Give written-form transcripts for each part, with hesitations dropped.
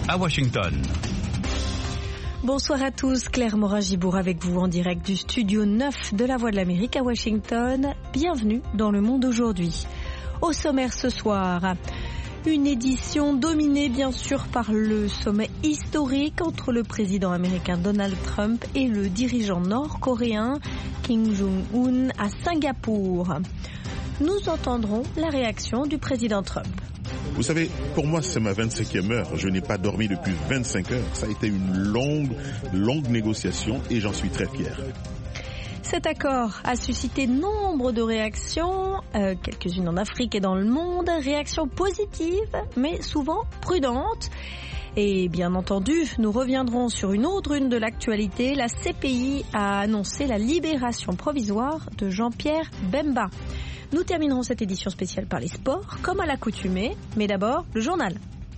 à Washington. Bonsoir à tous, Claire Morin-Gibourg avec vous en direct du studio 9 de la Voix de l'Amérique à Washington. Bienvenue dans Le Monde aujourd'hui. Au sommaire ce soir, une édition dominée bien sûr par le sommet historique entre le président américain Donald Trump et le dirigeant nord-coréen Kim Jong-un à Singapour. Nous entendrons la réaction du président Trump. Vous savez, pour moi, c'est ma 25e heure. Je n'ai pas dormi depuis 25 heures. Ça a été une longue négociation et j'en suis très fier. Cet accord a suscité nombre de réactions, quelques-unes en Afrique et dans le monde. Réactions positives, mais souvent prudentes. Et bien entendu, nous reviendrons sur une autre une de l'actualité. La CPI a annoncé la libération provisoire de Jean-Pierre Bemba. Nous terminerons cette édition spéciale par les sports, comme à l'accoutumée, mais d'abord le journal.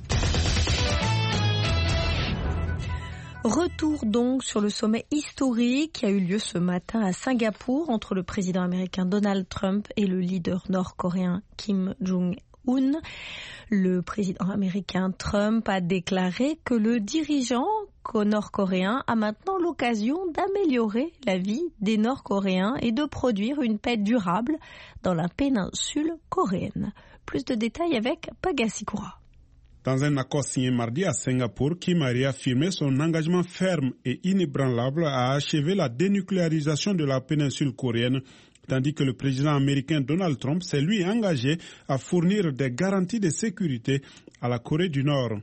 Retour donc sur le sommet historique qui a eu lieu ce matin à Singapour entre le président américain Donald Trump et le leader nord-coréen Kim Jong-un. Le président américain Trump a déclaré que le dirigeant nord-coréen a maintenant l'occasion d'améliorer la vie des Nord-Coréens et de produire une paix durable dans la péninsule coréenne. Plus de détails avec Pagasi Koura. Dans un accord signé mardi à Singapour, Kim a réaffirmé son engagement ferme et inébranlable à achever la dénucléarisation de la péninsule coréenne, tandis que le président américain Donald Trump s'est lui engagé à fournir des garanties de sécurité à la Corée du Nord.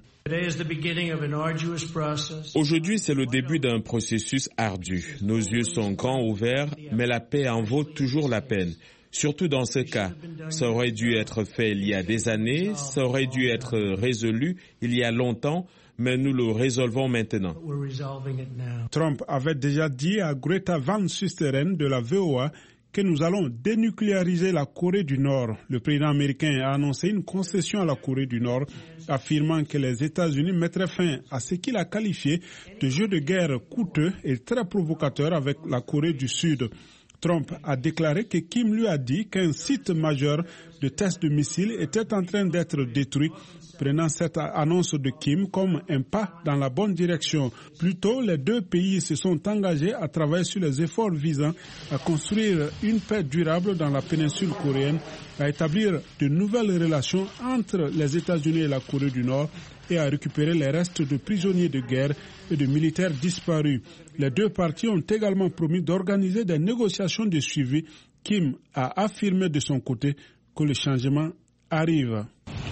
Aujourd'hui, c'est le début d'un processus ardu. Nos yeux sont grands ouverts, mais la paix en vaut toujours la peine. Surtout dans ce cas, ça aurait dû être fait il y a des années, ça aurait dû être résolu il y a longtemps, mais nous le résolvons maintenant. Trump avait déjà dit à Greta Van Susteren de la VOA que nous allons dénucléariser la Corée du Nord. Le président américain a annoncé une concession à la Corée du Nord, affirmant que les États-Unis mettraient fin à ce qu'il a qualifié de jeu de guerre coûteux et très provocateur avec la Corée du Sud. Trump a déclaré que Kim lui a dit qu'un site majeur de test de missiles était en train d'être détruit, prenant cette annonce de Kim comme un pas dans la bonne direction. Plus tôt, les deux pays se sont engagés à travailler sur les efforts visant à construire une paix durable dans la péninsule coréenne, à établir de nouvelles relations entre les États-Unis et la Corée du Nord et à récupérer les restes de prisonniers de guerre et de militaires disparus. Les deux parties ont également promis d'organiser des négociations de suivi. Kim a affirmé de son côté que le changement arrive.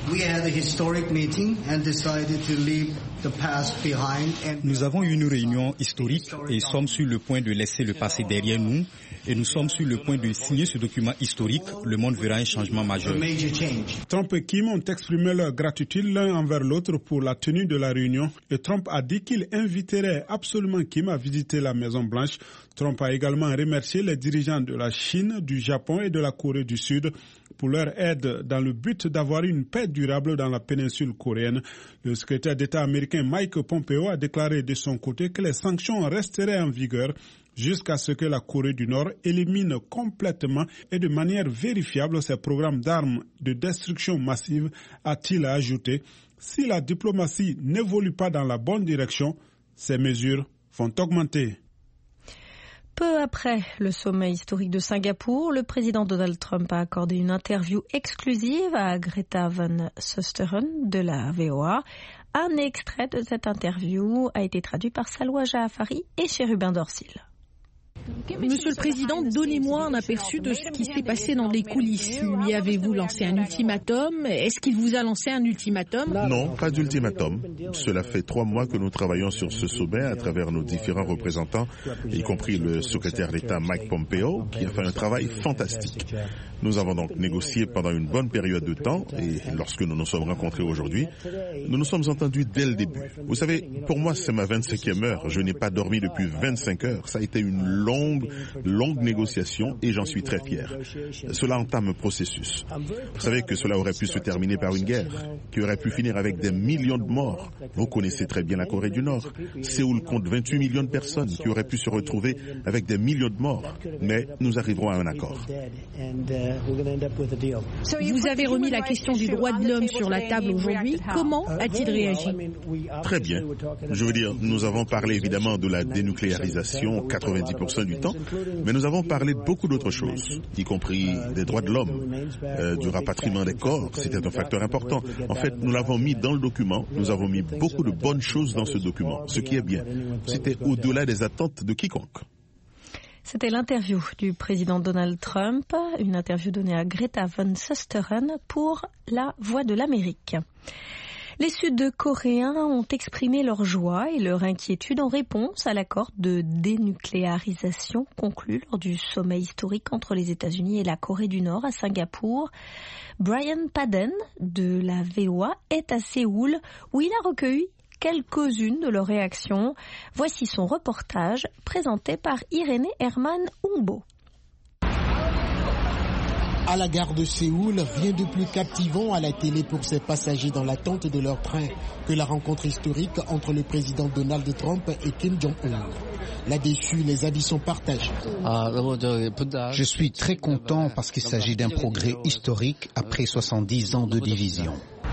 Nous avons eu une réunion historique et sommes sur le point de laisser le passé derrière nous et nous sommes sur le point de signer ce document historique. Le monde verra un changement majeur. Trump et Kim ont exprimé leur gratitude l'un envers l'autre pour la tenue de la réunion et Trump a dit qu'il inviterait absolument Kim à visiter la Maison-Blanche. Trump a également remercié les dirigeants de la Chine, du Japon et de la Corée du Sud pour leur aide dans le but d'avoir une paix durable dans la péninsule coréenne. Le secrétaire d'État américain Mike Pompeo a déclaré de son côté que les sanctions resteraient en vigueur jusqu'à ce que la Corée du Nord élimine complètement et de manière vérifiable ses programmes d'armes de destruction massive, a-t-il ajouté. Si la diplomatie n'évolue pas dans la bonne direction, ces mesures vont augmenter. Peu après le sommet historique de Singapour, le président Donald Trump a accordé une interview exclusive à Greta Van Susteren de la VOA. Un extrait de cette interview a été traduit par Salwa Jaafari et Chérubin Dorsil. Monsieur le Président, donnez-moi un aperçu de ce qui s'est passé dans les coulisses. Lui avez-vous lancé un ultimatum? Est-ce qu'il vous a lancé un ultimatum? Non, pas d'ultimatum. Cela fait 3 mois que nous travaillons sur ce sommet à travers nos différents représentants, y compris le secrétaire d'État Mike Pompeo, qui a fait un travail fantastique. Nous avons donc négocié pendant une bonne période de temps et lorsque nous nous sommes rencontrés aujourd'hui, nous nous sommes entendus dès le début. Vous savez, pour moi, c'est ma 25e heure. Je n'ai pas dormi depuis 25 heures. Ça a été une longue longue négociation et j'en suis très fier. Cela entame un processus. Vous savez que cela aurait pu se terminer par une guerre, qui aurait pu finir avec des millions de morts. Vous connaissez très bien la Corée du Nord. Séoul compte 28 millions de personnes qui auraient pu se retrouver avec des millions de morts. Mais nous arriverons à un accord. Vous avez remis la question du droit de l'homme sur la table aujourd'hui. Comment a-t-il réagi? Très bien. Je veux dire, nous avons parlé évidemment de la dénucléarisation 90% du temps, mais nous avons parlé de beaucoup d'autres choses, y compris des droits de l'homme, du rapatriement des corps. C'était un facteur important. En fait, nous l'avons mis dans le document. Nous avons mis beaucoup de bonnes choses dans ce document, ce qui est bien. C'était au-delà des attentes de quiconque. C'était l'interview du président Donald Trump, une interview donnée à Greta Van Susteren pour La Voix de l'Amérique. Les Sud-Coréens ont exprimé leur joie et leur inquiétude en réponse à l'accord de dénucléarisation conclu lors du sommet historique entre les États-Unis et la Corée du Nord à Singapour. Brian Padden de la VOA est à Séoul où il a recueilli quelques-unes de leurs réactions. Voici son reportage présenté par Irénée Herman-Ungbo. À la gare de Séoul, rien de plus captivant à la télé pour ces passagers dans l'attente de leur train que la rencontre historique entre le président Donald Trump et Kim Jong-un. Là-dessus, les avis sont partagés. Je suis très content parce qu'il s'agit d'un progrès historique après 70 ans de division.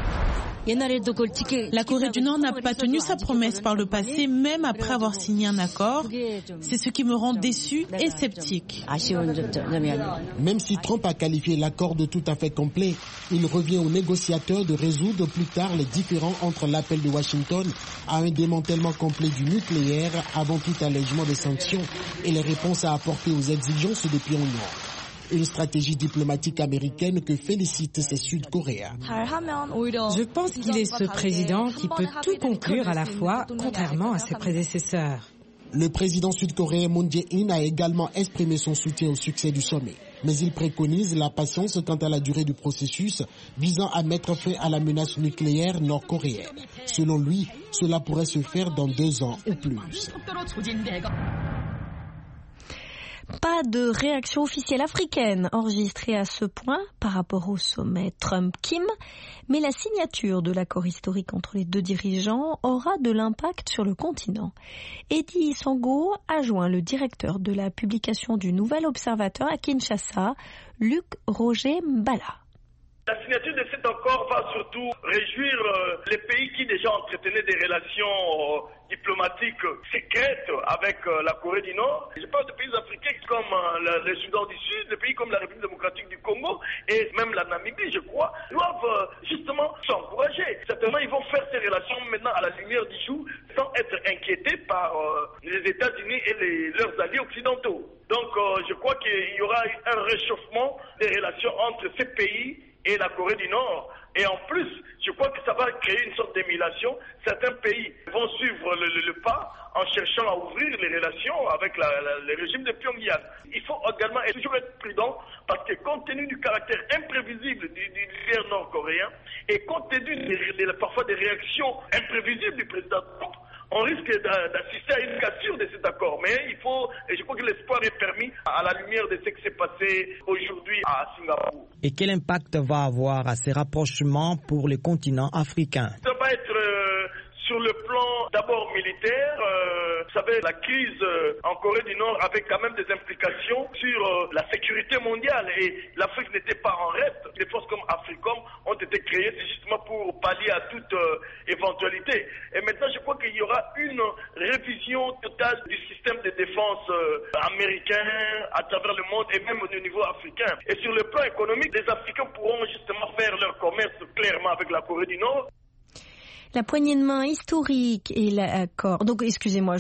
La Corée du Nord n'a pas tenu sa promesse par le passé, même après avoir signé un accord. C'est ce qui me rend déçu et sceptique. Même si Trump a qualifié l'accord de tout à fait complet, il revient aux négociateurs de résoudre plus tard les différends entre l'appel de Washington à un démantèlement complet du nucléaire avant tout allègement des sanctions et les réponses à apporter aux exigences de Pyongyang. Une stratégie diplomatique américaine que félicitent ces Sud-Coréens. Je pense qu'il est ce président qui peut tout conclure à la fois, contrairement à ses prédécesseurs. Le président sud-coréen Moon Jae-in a également exprimé son soutien au succès du sommet. Mais il préconise la patience quant à la durée du processus visant à mettre fin à la menace nucléaire nord-coréenne. Selon lui, cela pourrait se faire dans 2 ans ou plus. Pas de réaction officielle africaine enregistrée à ce point par rapport au sommet Trump-Kim, mais la signature de l'accord historique entre les deux dirigeants aura de l'impact sur le continent. Eddie Sango a joint le directeur de la publication du Nouvel Observateur à Kinshasa, Luc Roger Mbala. La signature de cet accord va surtout réjouir les pays qui déjà entretenaient des relations diplomatiques secrètes avec la Corée du Nord. Je parle de pays africains comme le Soudan du Sud, des pays comme la République démocratique du Congo et même la Namibie, je crois, doivent justement s'encourager. Certainement, ils vont faire ces relations maintenant à la lumière du jour sans être inquiétés par les États-Unis et leurs alliés occidentaux. Donc, je crois qu'il y aura un réchauffement des relations entre ces pays et la Corée du Nord. Et en plus, je crois que ça va créer une sorte d'émulation. Certains pays vont suivre le pas en cherchant à ouvrir les relations avec le régime de Pyongyang. Il faut également toujours être prudent parce que compte tenu du caractère imprévisible du leader nord-coréen et compte tenu parfois des réactions imprévisibles du président Trump, on risque d'assister à une cassure de cet accord. Mais je crois que l'espoir est permis à la lumière de ce qui s'est passé aujourd'hui à Singapour. Et quel impact va avoir à ces rapprochements pour le continent africain? Ça va être sur le plan d'abord militaire. Vous savez, la crise en Corée du Nord avait quand même des implications sur la sécurité mondiale et l'Afrique n'était pas en reste. Les forces comme AFRICOM ont été créées justement pour pallier à toute éventualité. Et maintenant, je crois qu'il y aura une révision totale du système de défense américain à travers le monde et même au niveau africain. Et sur le plan économique, les Africains pourront justement faire leur commerce clairement avec la Corée du Nord. La poignée de main historique et l'accord. Donc, excusez-moi,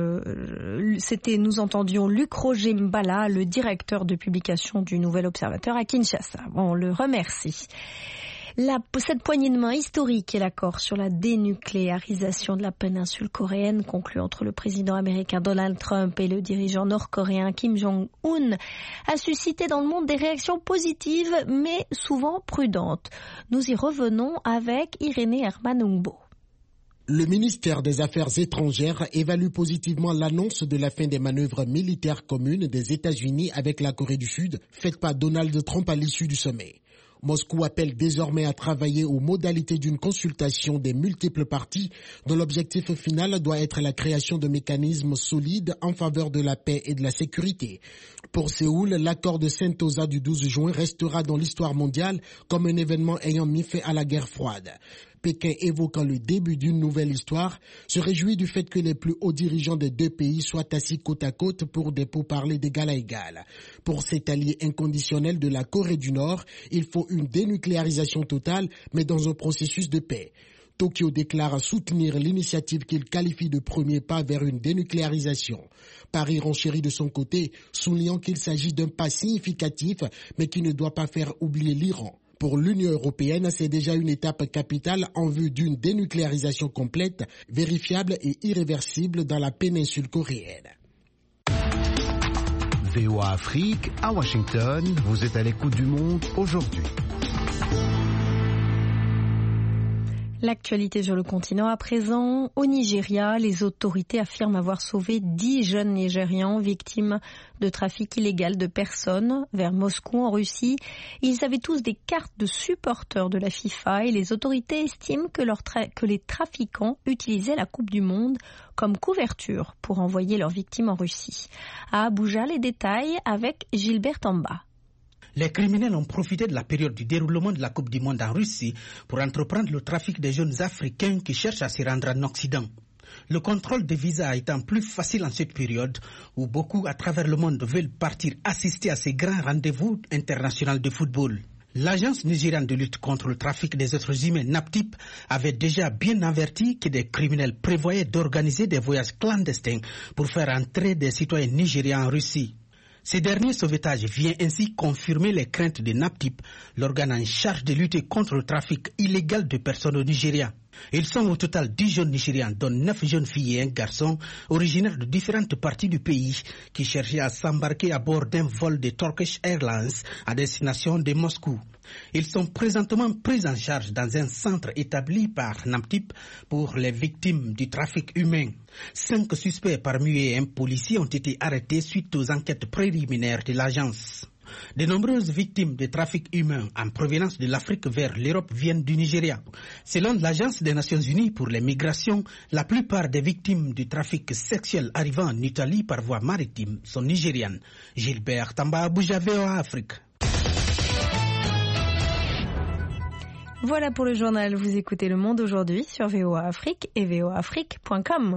nous entendions Luc Roger Mbala, le directeur de publication du Nouvel Observateur à Kinshasa. On le remercie. Cette poignée de main historique et l'accord sur la dénucléarisation de la péninsule coréenne conclu entre le président américain Donald Trump et le dirigeant nord-coréen Kim Jong-un a suscité dans le monde des réactions positives mais souvent prudentes. Nous y revenons avec Irénée Herman-Ungbo. Le ministère des Affaires étrangères évalue positivement l'annonce de la fin des manœuvres militaires communes des États-Unis avec la Corée du Sud, faite par Donald Trump à l'issue du sommet. Moscou appelle désormais à travailler aux modalités d'une consultation des multiples parties dont l'objectif final doit être la création de mécanismes solides en faveur de la paix et de la sécurité. Pour Séoul, l'accord de Sentosa du 12 juin restera dans l'histoire mondiale comme un événement ayant mis fin à la guerre froide. Pékin, évoquant le début d'une nouvelle histoire, se réjouit du fait que les plus hauts dirigeants des deux pays soient assis côte à côte pour des pourparlers d'égal à égal. Pour cet allié inconditionnel de la Corée du Nord, il faut une dénucléarisation totale, mais dans un processus de paix. Tokyo déclare soutenir l'initiative qu'il qualifie de premier pas vers une dénucléarisation. Paris renchérit de son côté, soulignant qu'il s'agit d'un pas significatif, mais qui ne doit pas faire oublier l'Iran. Pour l'Union européenne, c'est déjà une étape capitale en vue d'une dénucléarisation complète, vérifiable et irréversible dans la péninsule coréenne. VOA Afrique, à Washington, vous êtes à l'écoute du monde aujourd'hui. L'actualité sur le continent à présent. Au Nigeria, les autorités affirment avoir sauvé 10 jeunes Nigérians victimes de trafic illégal de personnes vers Moscou en Russie. Ils avaient tous des cartes de supporters de la FIFA et les autorités estiment que les trafiquants utilisaient la Coupe du Monde comme couverture pour envoyer leurs victimes en Russie. À Abuja, les détails avec Gilbert Tamba. Les criminels ont profité de la période du déroulement de la Coupe du Monde en Russie pour entreprendre le trafic des jeunes Africains qui cherchent à s'y rendre en Occident. Le contrôle des visas étant plus facile en cette période où beaucoup à travers le monde veulent partir assister à ces grands rendez-vous internationaux de football. L'agence nigériane de lutte contre le trafic des êtres humains, NAPTIP, avait déjà bien averti que des criminels prévoyaient d'organiser des voyages clandestins pour faire entrer des citoyens nigérians en Russie. Ce dernier sauvetage vient ainsi confirmer les craintes de NAPTIP, l'organe en charge de lutter contre le trafic illégal de personnes au Nigeria. Ils sont au total 10 jeunes Nigérians, dont 9 jeunes filles et un garçon, originaires de différentes parties du pays, qui cherchaient à s'embarquer à bord d'un vol de Turkish Airlines à destination de Moscou. Ils sont présentement pris en charge dans un centre établi par NAPTIP pour les victimes du trafic humain. 5 suspects parmi eux et un policier ont été arrêtés suite aux enquêtes préliminaires de l'agence. De nombreuses victimes de trafic humain en provenance de l'Afrique vers l'Europe viennent du Nigeria. Selon l'Agence des Nations Unies pour les migrations, la plupart des victimes du trafic sexuel arrivant en Italie par voie maritime sont nigérianes. Gilbert Tamba, Abuja, VOA Afrique. Voilà pour le journal. Vous écoutez Le Monde aujourd'hui sur VOA Afrique et voaafrique.com.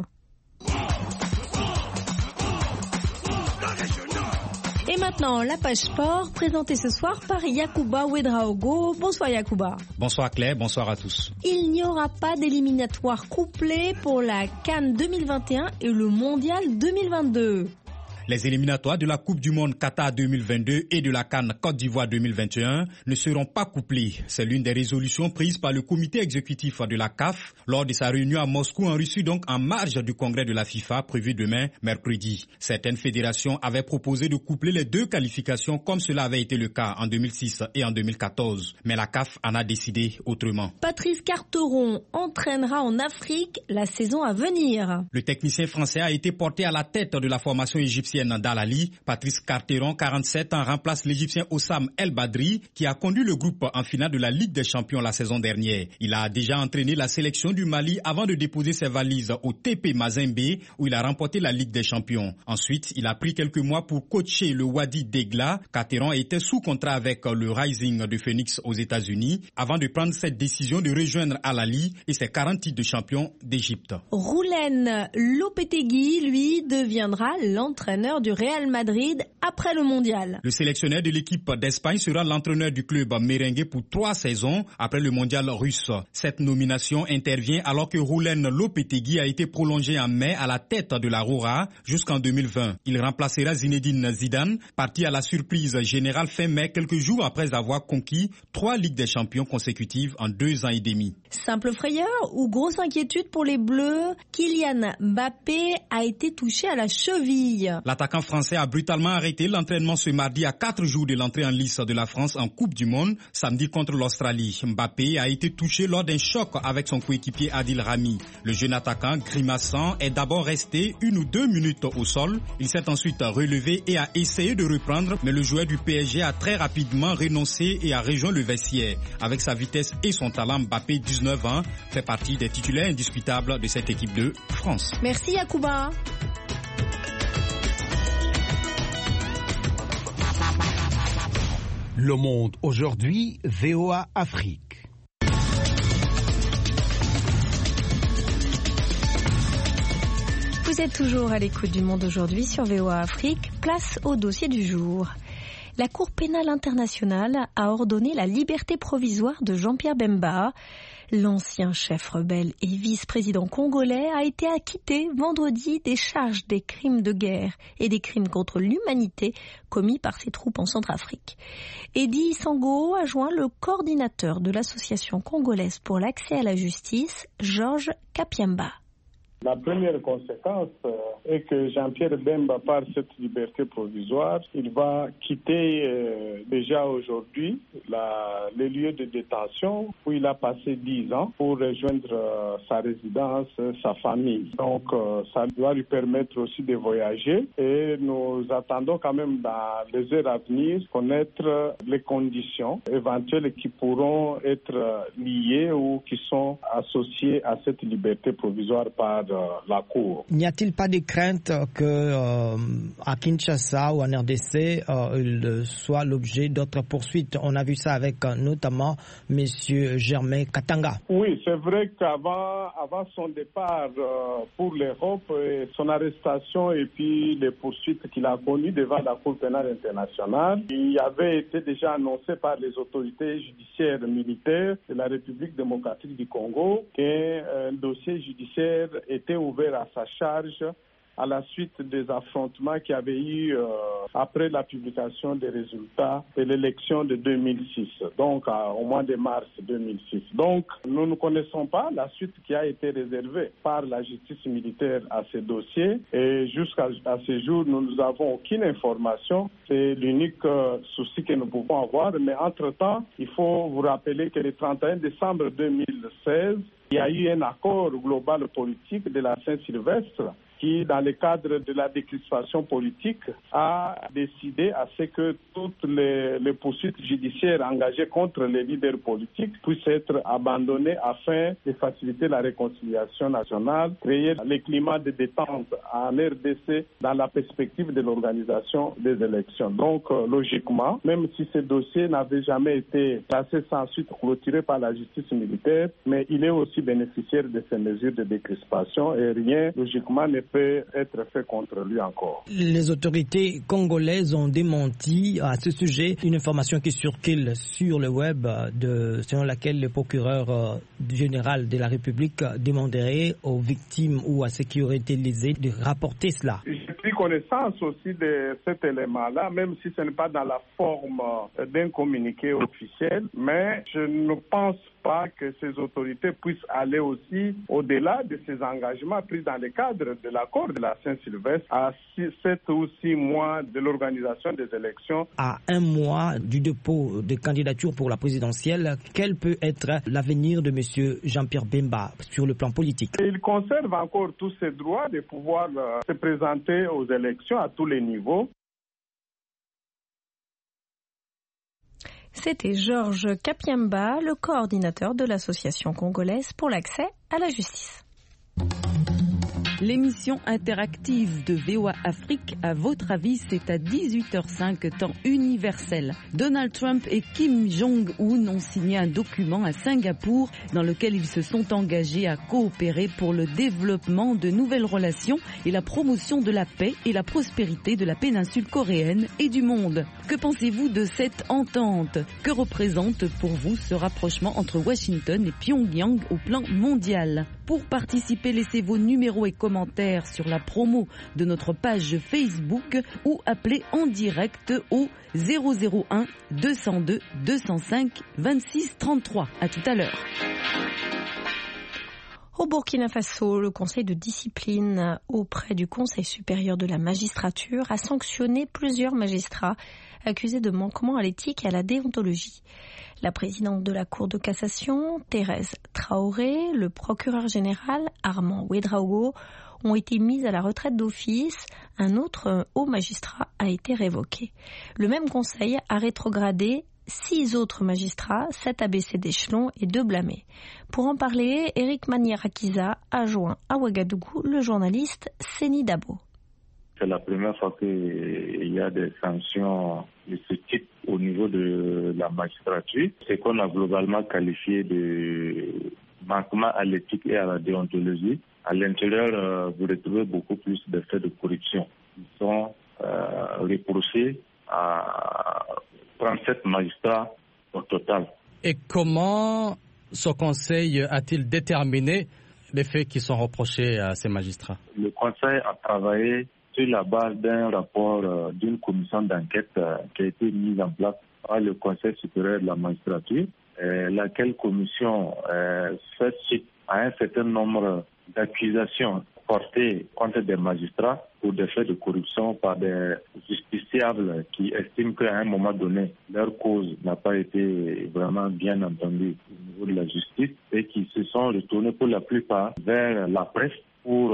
Et maintenant, la page sport, présentée ce soir par Yacouba Ouedraogo. Bonsoir Yacouba. Bonsoir Claire, bonsoir à tous. Il n'y aura pas d'éliminatoire couplé pour la CAN 2021 et le Mondial 2022. Les éliminatoires de la Coupe du Monde Qatar 2022 et de la CAN Côte d'Ivoire 2021 ne seront pas couplés. C'est l'une des résolutions prises par le comité exécutif de la CAF lors de sa réunion à Moscou en Russie, donc en marge du congrès de la FIFA prévu demain, mercredi. Certaines fédérations avaient proposé de coupler les deux qualifications comme cela avait été le cas en 2006 et en 2014. Mais la CAF en a décidé autrement. Patrice Carteron entraînera en Afrique la saison à venir. Le technicien français a été porté à la tête de la formation égyptienne d'Al-Ali. Patrice Carteron, 47 ans, remplace l'Égyptien Oussam El Badri qui a conduit le groupe en finale de la Ligue des Champions la saison dernière. Il a déjà entraîné la sélection du Mali avant de déposer ses valises au TP Mazembe où il a remporté la Ligue des Champions. Ensuite, il a pris quelques mois pour coacher le Wadi Degla. Carteron était sous contrat avec le Rising de Phoenix aux États-Unis avant de prendre cette décision de rejoindre Al-Ali et ses 40 titres de champion d'Égypte. Roulen Lopetegui, lui, deviendra l'entraîneur du Real Madrid après le mondial. Le sélectionneur de l'équipe d'Espagne sera l'entraîneur du club merengue pour 3 saisons après le mondial russe. Cette nomination intervient alors que Roulen Lopetegui a été prolongé en mai à la tête de la Roja jusqu'en 2020. Il remplacera Zinedine Zidane, parti à la surprise générale fin mai, quelques jours après avoir conquis 3 Ligues des Champions consécutives en 2 ans et demi. Simple frayeur ou grosse inquiétude pour les Bleus, Kylian Mbappé a été touché à la cheville. La L'attaquant français a brutalement arrêté l'entraînement ce mardi à 4 jours de l'entrée en lice de la France en Coupe du Monde, samedi contre l'Australie. Mbappé a été touché lors d'un choc avec son coéquipier Adil Rami. Le jeune attaquant, grimaçant, est d'abord resté 1 ou 2 minutes au sol. Il s'est ensuite relevé et a essayé de reprendre, mais le joueur du PSG a très rapidement renoncé et a rejoint le vestiaire. Avec sa vitesse et son talent, Mbappé, 19 ans, fait partie des titulaires indiscutables de cette équipe de France. Merci Yacouba. Le Monde aujourd'hui, VOA Afrique. Vous êtes toujours à l'écoute du Monde aujourd'hui sur VOA Afrique. Place au dossier du jour. La Cour pénale internationale a ordonné la liberté provisoire de Jean-Pierre Bemba. L'ancien chef rebelle et vice-président congolais a été acquitté vendredi des charges des crimes de guerre et des crimes contre l'humanité commis par ses troupes en Centrafrique. Eddy Sango a joint le coordinateur de l'association congolaise pour l'accès à la justice, Georges Kapiamba. La première conséquence est que Jean-Pierre Bemba, par cette liberté provisoire, il va quitter déjà aujourd'hui les lieux de détention où il a passé 10 ans pour rejoindre sa résidence, sa famille. Donc ça doit lui permettre aussi de voyager et nous attendons quand même dans les heures à venir connaître les conditions éventuelles qui pourront être liées ou qui sont associées à cette liberté provisoire par la Cour. N'y a-t-il pas de crainte que à Kinshasa ou en RDC, il soit l'objet d'autres poursuites? On a vu ça avec notamment M. Germain Katanga. Oui, c'est vrai qu'avant son départ pour l'Europe, son arrestation et puis les poursuites qu'il a connues devant la Cour pénale internationale, il avait été déjà annoncé par les autorités judiciaires militaires de la République démocratique du Congo qu'un dossier judiciaire était ouvert à sa charge à la suite des affrontements qu'il y avait eu après la publication des résultats de l'élection de 2006, donc au mois de mars 2006. Donc, nous ne connaissons pas la suite qui a été réservée par la justice militaire à ces dossiers et jusqu'à ce jour, nous n'avons aucune information. C'est l'unique souci que nous pouvons avoir, mais entre-temps, il faut vous rappeler que le 31 décembre 2016, il y a eu un accord global politique de la Saint-Sylvestre qui, dans le cadre de la décrispation politique, a décidé à ce que toutes les poursuites judiciaires engagées contre les leaders politiques puissent être abandonnées afin de faciliter la réconciliation nationale, créer le climat de détente en RDC dans la perspective de l'organisation des élections. Donc, logiquement, même si ce dossier n'avait jamais été placé sans suite clôturé par la justice militaire, mais il est aussi bénéficiaire de ces mesures de décrispation et rien, logiquement, ne peut être fait contre lui encore. Les autorités congolaises ont démenti à ce sujet une information qui circule sur le web selon laquelle le procureur général de la République demanderait aux victimes ou à ceux qui auraient été lésés de rapporter cela. J'ai pris connaissance aussi de cet élément-là, même si ce n'est pas dans la forme d'un communiqué officiel, mais je ne pense pas que ces autorités puissent aller aussi au-delà de ces engagements pris dans le cadre de l'accord de la Saint-Sylvestre à 7 ou 6 mois de l'organisation des élections. À 1 mois du dépôt de candidature pour la présidentielle, quel peut être l'avenir de M. Jean-Pierre Bemba sur le plan politique? Il conserve encore tous ses droits de pouvoir se présenter aux élections à tous les niveaux. C'était Georges Kapiamba, le coordinateur de l'association congolaise pour l'accès à la justice. L'émission interactive de VOA Afrique, à votre avis, c'est à 18h05 temps universel. Donald Trump et Kim Jong-un ont signé un document à Singapour dans lequel ils se sont engagés à coopérer pour le développement de nouvelles relations et la promotion de la paix et la prospérité de la péninsule coréenne et du monde. Que pensez-vous de cette entente? Que représente pour vous ce rapprochement entre Washington et Pyongyang au plan mondial? Pour participer, laissez vos numéros et commentaires sur la promo de notre page Facebook ou appelez en direct au 001 202 205 26 33. À tout à l'heure. Au Burkina Faso, le Conseil de discipline auprès du Conseil supérieur de la magistrature a sanctionné plusieurs magistrats accusés de manquement à l'éthique et à la déontologie. La présidente de la Cour de cassation, Thérèse Traoré, le procureur général, Armand Ouedraogo, ont été mis à la retraite d'office. Un autre haut magistrat a été révoqué. Le même conseil a rétrogradé 6 autres magistrats, 7 abaissés d'échelon et 2 blâmés. Pour en parler, Eric Maniarakiza a joint à Ouagadougou le journaliste Seni Dabo. C'est la première fois qu'il y a des sanctions de ce type au niveau de la magistrature. C'est qu'on a globalement qualifié de manquement à l'éthique et à la déontologie. À l'intérieur, vous retrouvez beaucoup plus de faits de corruption qui sont reprochés à 37 magistrats au total. Et comment ce conseil a-t-il déterminé les faits qui sont reprochés à ces magistrats? Le conseil a travaillé sur la base d'un rapport d'une commission d'enquête qui a été mise en place par le Conseil supérieur de la magistrature, laquelle commission fait suite à un certain nombre d'accusations portées contre des magistrats pour des faits de corruption par des justiciables qui estiment qu'à un moment donné, leur cause n'a pas été vraiment bien entendue au niveau de la justice et qui se sont retournés pour la plupart vers la presse pour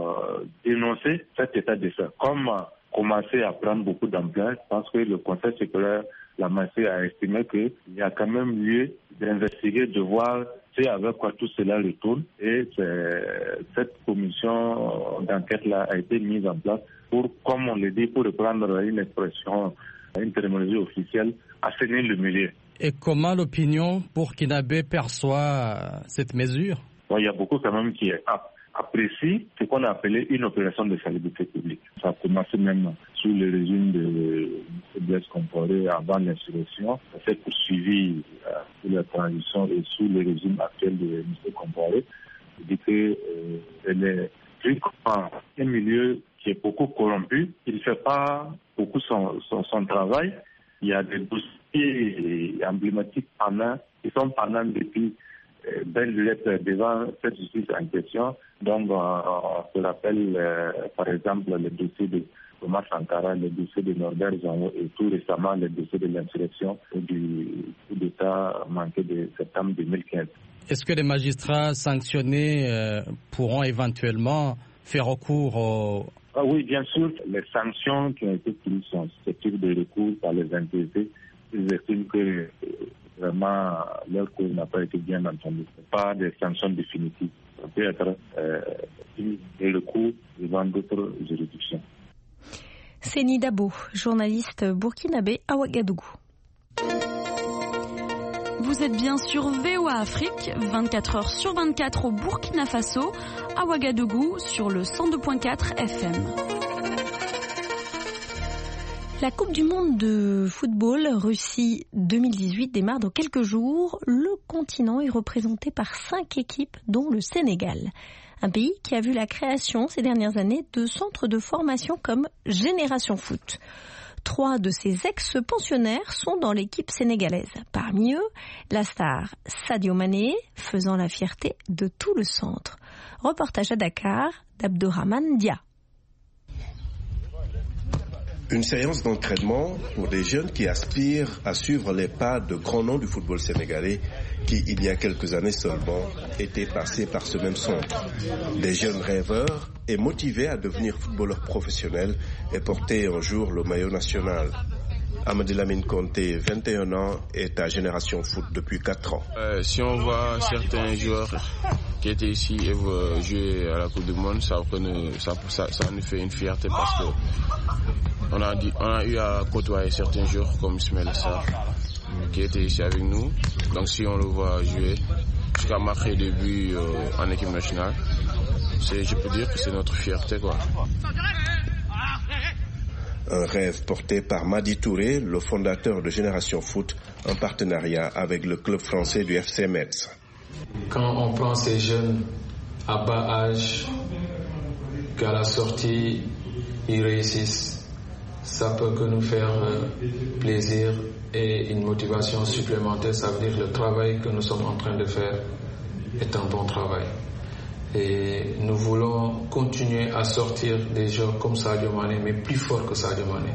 dénoncer cet état de fait. Comme commencé à prendre beaucoup d'ampleur, parce que le Conseil supérieur de la magistrature a estimé qu'il y a quand même lieu d'investiguer, de voir avec quoi tout cela retourne, et cette commission d'enquête-là a été mise en place pour, comme on le dit, pour reprendre une expression, une terminologie officielle, assainir le milieu. Et comment l'opinion burkinabé perçoit cette mesure? Il y a beaucoup quand même qui apprécient ce qu'on a appelé une opération de salubrité publique. Ça a commencé même sous le régime de Blaise Compaoré avant l'insurrection. Ça s'est poursuivi sous la transition et sous le régime actuel de M. Compaoré. Je dis que elle est un milieu qui est beaucoup corrompu. Il ne fait pas beaucoup son travail. Il y a des dossiers emblématiques qui sont pendant depuis belle lettre devant cette justice en question. Donc, on se rappelle, par exemple, le dossier de Thomas Sankara, le dossier de Norbert Zongo et tout récemment le dossier de l'insurrection du coup d'État manqué de septembre 2015. Est-ce que les magistrats sanctionnés pourront éventuellement faire recours Oui, bien sûr. Les sanctions qui ont été prises sont susceptibles de recours par les intéressés. Ils estiment que vraiment leur cause n'a pas été bien entendue. Ce n'est pas des sanctions définitives. Ça peut être des recours devant d'autres juridictions. Seni Dabo, journaliste burkinabé à Ouagadougou. Vous êtes bien sur VOA Afrique, 24h sur 24 au Burkina Faso, à Ouagadougou sur le 102.4 FM. La Coupe du monde de football Russie 2018 démarre dans quelques jours. Le continent est représenté par 5 équipes, dont le Sénégal. Un pays qui a vu la création ces dernières années de centres de formation comme Génération Foot. 3 de ses ex-pensionnaires sont dans l'équipe sénégalaise. Parmi eux, la star Sadio Mané, faisant la fierté de tout le centre. Reportage à Dakar d'Abdourahmane Dia. Une séance d'entraînement pour des jeunes qui aspirent à suivre les pas de grands noms du football sénégalais qui, il y a quelques années seulement, étaient passés par ce même centre. Des jeunes rêveurs et motivés à devenir footballeurs professionnels et porter un jour le maillot national. Amadi Lamine Conté, 21 ans, est à Génération Foot depuis 4 ans. Si on voit certains joueurs qui étaient ici et veulent jouer à la Coupe du Monde, ça nous fait une fierté parce que on a eu à côtoyer certains joueurs comme Ismaël Sarr qui était ici avec nous. Donc si on le voit jouer jusqu'à marquer des buts en équipe nationale, je peux dire que c'est notre fierté, quoi. Un rêve porté par Madi Touré, le fondateur de Génération Foot, en partenariat avec le club français du FC Metz. Quand on prend ces jeunes à bas âge, qu'à la sortie, ils réussissent, ça peut que nous faire plaisir et une motivation supplémentaire. Ça veut dire que le travail que nous sommes en train de faire est un bon travail. Et nous voulons continuer à sortir des gens comme Sadio Mané, mais plus fort que Sadio Mané.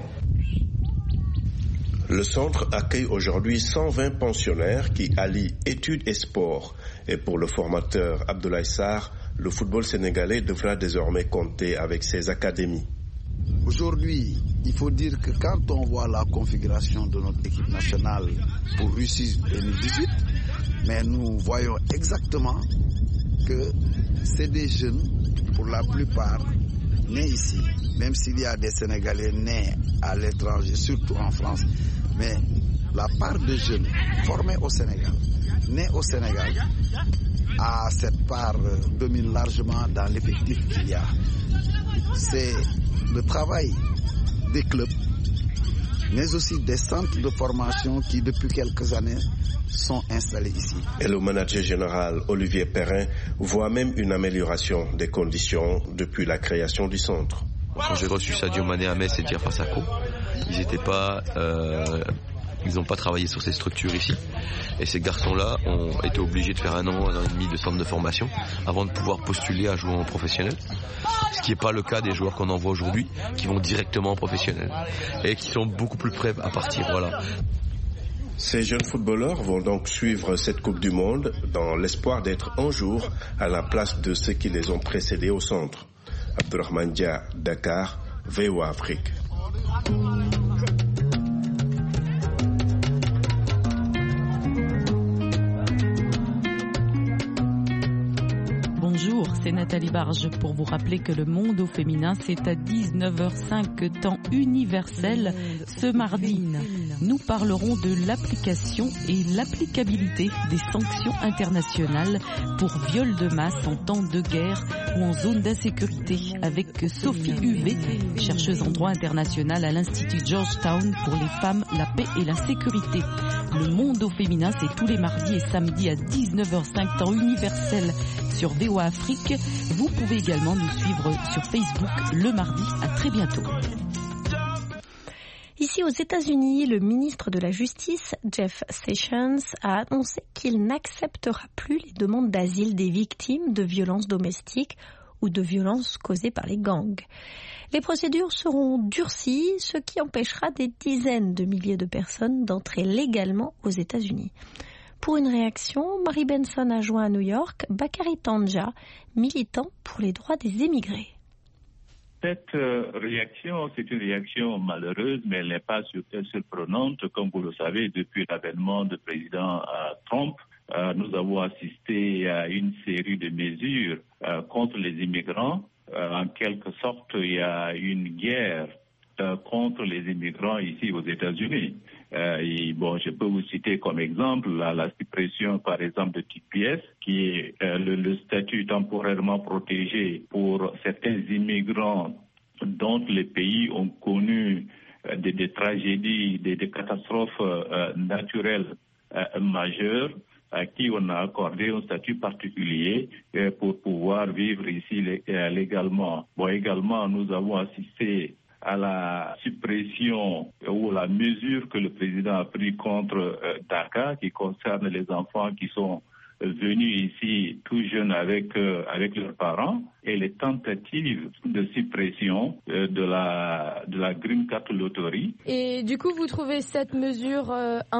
Le centre accueille aujourd'hui 120 pensionnaires qui allient études et sport. Et pour le formateur Abdoulaye Sarr, le football sénégalais devra désormais compter avec ses académies. Aujourd'hui, il faut dire que quand on voit la configuration de notre équipe nationale pour Russie 2018, mais nous voyons exactement que c'est des jeunes, pour la plupart, nés ici, même s'il y a des Sénégalais nés à l'étranger, surtout en France, mais la part de jeunes formés au Sénégal, nés au Sénégal, a cette part domine largement dans l'effectif qu'il y a. C'est le travail des clubs, mais aussi des centres de formation qui, depuis quelques années, sont installés ici. Et le manager général Olivier Perrin voit même une amélioration des conditions depuis la création du centre. Quand j'ai reçu Sadio Mané à Metz et Diafra Sakho, ils n'ont pas travaillé sur ces structures ici. Et ces garçons-là ont été obligés de faire 1 an et demi de centre de formation avant de pouvoir postuler à jouer en professionnel. Ce qui n'est pas le cas des joueurs qu'on envoie aujourd'hui, qui vont directement en professionnel et qui sont beaucoup plus prêts à partir. Voilà. Ces jeunes footballeurs vont donc suivre cette Coupe du Monde dans l'espoir d'être un jour à la place de ceux qui les ont précédés au centre. Abdourahmane Dia, Dakar, VOA Afrique. Bonjour, c'est Nathalie Barge pour vous rappeler que le monde au féminin, c'est à 19h05 temps universel. Ce mardi, nous parlerons de l'application et l'applicabilité des sanctions internationales pour viol de masse en temps de guerre ou en zone d'insécurité avec Sophie Huvet, chercheuse en droit international à l'Institut Georgetown pour les femmes, la paix et la sécurité. Le monde au féminin, c'est tous les mardis et samedis à 19h05 temps universel sur VOA Afrique. Vous pouvez également nous suivre sur Facebook le mardi. À très bientôt. Ici aux États-Unis, le ministre de la Justice, Jeff Sessions, a annoncé qu'il n'acceptera plus les demandes d'asile des victimes de violences domestiques ou de violences causées par les gangs. Les procédures seront durcies, ce qui empêchera des dizaines de milliers de personnes d'entrer légalement aux États-Unis. Pour une réaction, Marie Benson a joint à New York Bakary Tandja, militant pour les droits des émigrés. Cette réaction, c'est une réaction malheureuse, mais elle n'est pas surprenante. Comme vous le savez, depuis l'avènement du président Trump, nous avons assisté à une série de mesures contre les immigrants. En quelque sorte, il y a une guerre contre les immigrants ici aux États-Unis. Je peux vous citer comme exemple la suppression, par exemple, de TPS, qui est le statut temporairement protégé pour certains immigrants dont les pays ont connu des tragédies, des catastrophes naturelles majeures, à qui on a accordé un statut particulier pour pouvoir vivre ici légalement. Également, nous avons assisté à la suppression ou la mesure que le président a prise contre DACA, qui concerne les enfants qui sont venus ici tout jeunes avec leurs parents, et les tentatives de suppression de la Green Card Lottery. Et du coup, vous trouvez cette mesure injuste ?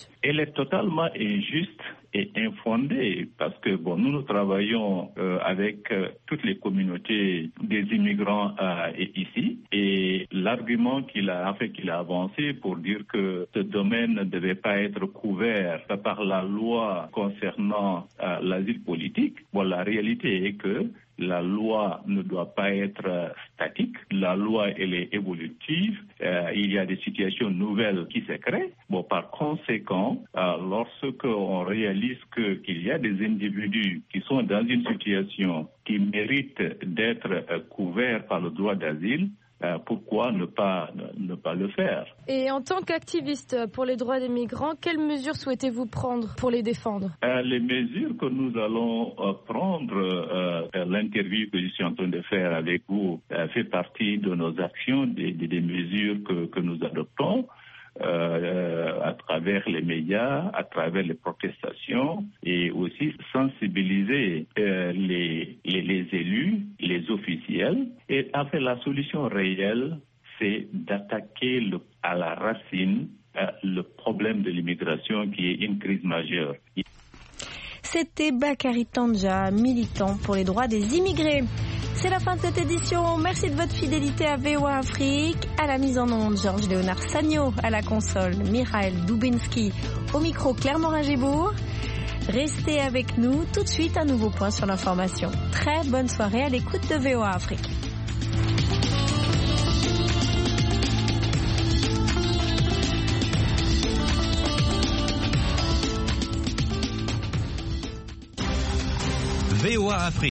Elle est totalement injuste et infondée parce que nous travaillons avec toutes les communautés des immigrants ici, et l'argument qu'il a avancé pour dire que ce domaine ne devait pas être couvert par la loi concernant l'asile politique. La réalité est que la loi ne doit pas être statique. La loi, elle est évolutive. Il y a des situations nouvelles qui se créent. Par conséquent, lorsque on réalise qu'il y a des individus qui sont dans une situation qui mérite d'être couverts par le droit d'asile, pourquoi ne pas le faire? Et en tant qu'activiste pour les droits des migrants, quelles mesures souhaitez-vous prendre pour les défendre? Les mesures que nous allons prendre, l'interview que je suis en train de faire avec vous fait partie de nos actions, des mesures que nous adoptons. À travers les médias, à travers les protestations, et aussi sensibiliser les réelle. Et en fait, la solution réelle, c'est d'attaquer à la racine le problème de l'immigration qui est une crise majeure. C'était Bakary Tandja, militant pour les droits des immigrés. C'est la fin de cette édition. Merci de votre fidélité à VOA Afrique. À la mise en onde, Georges-Léonard Sagno. À la console, Mikhail Dubinski. Au micro, Claire Morin-Gibourg. Restez avec nous. Tout de suite, un nouveau point sur l'information. Très bonne soirée à l'écoute de VOA Afrique. VOA Afrique.